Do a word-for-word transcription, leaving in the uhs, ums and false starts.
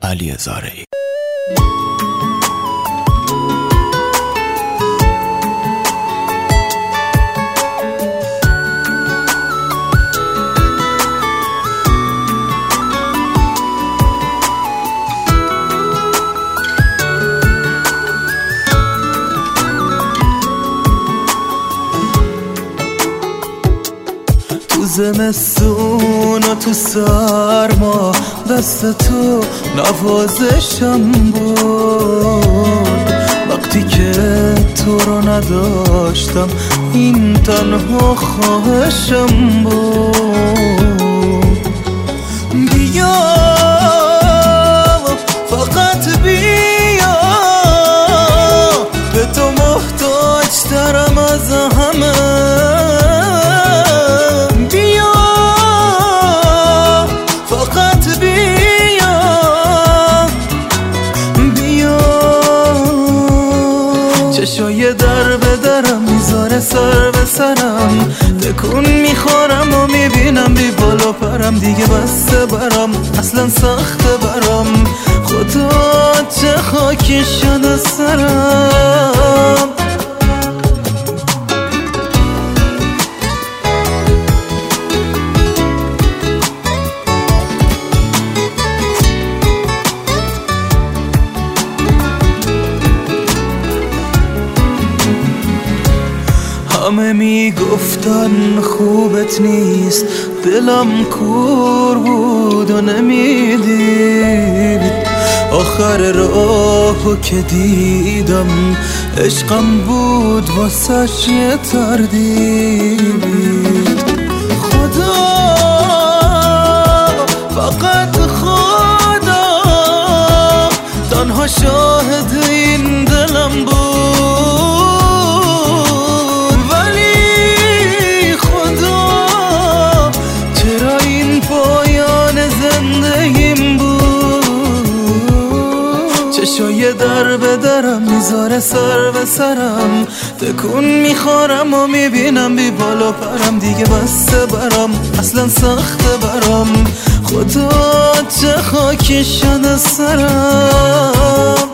علی زارعی. تو زمستون و تو سرما دست تو نوازشم بود، وقتی که تو رو نداشتم این تنها خواهشم بود. بیا فقط بیا، به تو محتاج ترم از همه. چشای در به درم میذاره سر به سرم، تکون میخورم و میبینم بی بالا پرم، دیگه بسته برام اصلا سخته برام، خدا چه خاکی شده سرم. همه میگفتن خوبت نیست، دلم کور بود و نمیدید، آخر راهو که دیدم عشقم بود واسش یه تردید. خدا فقط خدا تنها شاهد این دلم بود، چشای در به درم میذاره سر به سرم، تکون میخورم و میبینم بی بالا پرم، دیگه بسته برام اصلا سخته برام، خدا چه خاکی شده سرم.